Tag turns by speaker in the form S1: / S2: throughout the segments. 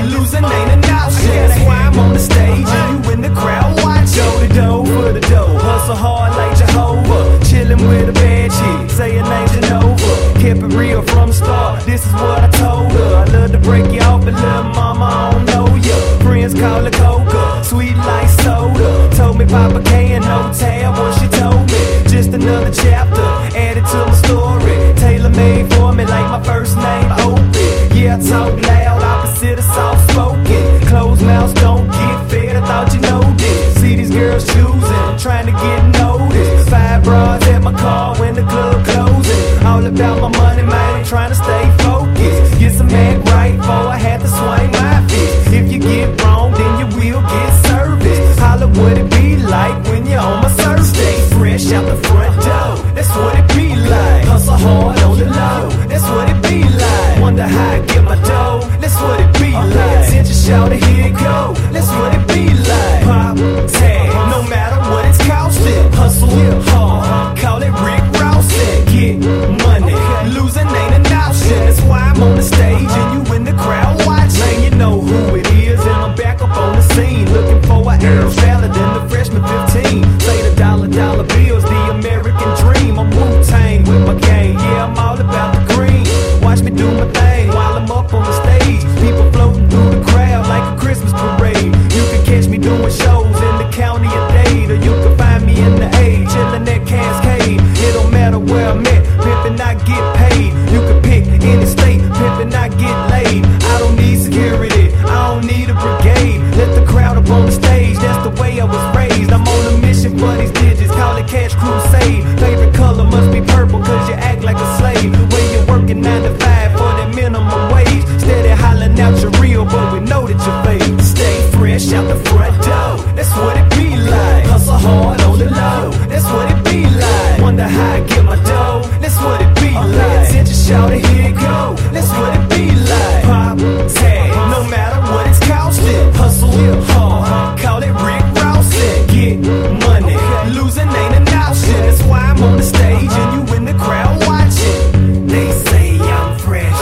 S1: losing ain't an option. That's why I'm on the stage and you in the crowd watching. Dough to dough for the dough, hustle hard like Jehovah. Chillin' with a bad chick, saying name's Genova. Kept it real from the start, this is what I told her. I love to break you off, but little mama, I don't know ya. Friends call her Coca, sweet like soda. Told me Papa K and no tab when she told me. Just another chapter, added to my story. Tailor-made for me like my first name, Opie. Yeah, I talk loud, opposite of soft-spoken. Closed mouths don't get fed, I thought you know this. See these girls choosing, trying to get noticed. 5 bras at my car when the club closing. All about my money, man, I'm trying to stay focused. Get some act right before I had to swing my fist. If you get wrong, then you will get service. Holla what it be like when you're on my surface. Stay fresh out the front door, that's what it be like. Hustle hard on the low, that's what it be like. Wonder how I get my dough, that's what it be like. Attention, shout it, here it go, that's what it be like. Pop, tag, no matter what it's costing. Hustle hard, call it Rick Ross and get money. Losing ain't an option, that's why I'm on the stage and you in the crowd watching. Man, you know who it is and I'm back up on the scene. Looking for an air valid than the freshman 15. Say the dollar bills, the American dream. I'm Wu-Tang with my gang, yeah, I'm all about the green. Watch me do my thing while I'm up on the stage. People floating through the crowd like a Christmas parade. You can catch me doing shows in the county of Dade, or you can find me in the A, chillin' at Cascade. It don't matter where I'm at, pimpin' I get paid. You can pick any state, pimpin' I get laid. I don't need security, I don't need a brigade. Let the crowd up on the stage, that's the way I was raised. I'm on a mission for these digits, call it Cash Crusade. Favorite color must be purple, cause you act like a slave. The way you're working 9 to 5 for that minimum wage. Steady hollering out your real, but we know that you're fake. Stay fresh out the front door, that's what it be like. Hustle hard on the low, that's what it be like. Wonder how I get my dough, that's what it be like. Attention, shout it, here it go, that's what it be like. Pop, tag, no matter what it's costing. Hustle hard, call it Rick Ross and get money. Losing ain't an option, that's why I'm on the stage and you in the crowd watching. They say I'm fresh,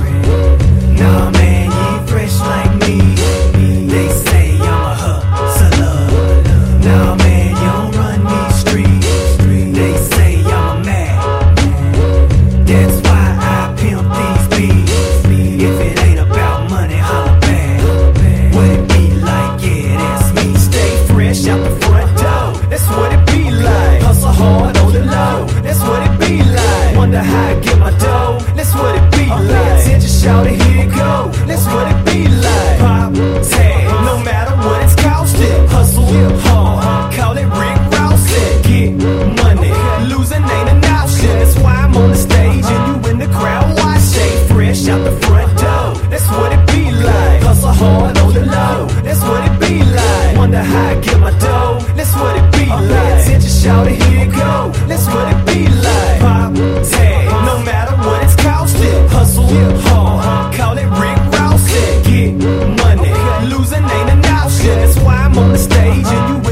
S1: nah man, you ain't fresh like me. They say I'm a hustler, nah man, you don't run these streets. They say I'm a Mac, that's why I pimp these beats. If it ain't about money, holla back. What it be like, yeah, that's me. Stay fresh out the front door, that's what it be like. Hustle hard on the low, that's what it be like. Wonder how I get my dough, that's what it be like. Attention, shout it, here it go, that's what it be like. Pop, tag, no matter what it's costing. Hustle hard, call it Rick Ross and get money. Losing ain't an option, that's why I'm on the stage and you in the crowd watching. Stay fresh out the front door, that's what it be like. Hustle hard on the low, that's what it be like. Wonder how I get my dough, that's what it be like. Attention, shout it, here it go, that's what it be like. Pop, tag, no matter what it's costing. Hustle hard, call it Rick Ross and get money. Losing ain't an option, that's why I'm on the stage and you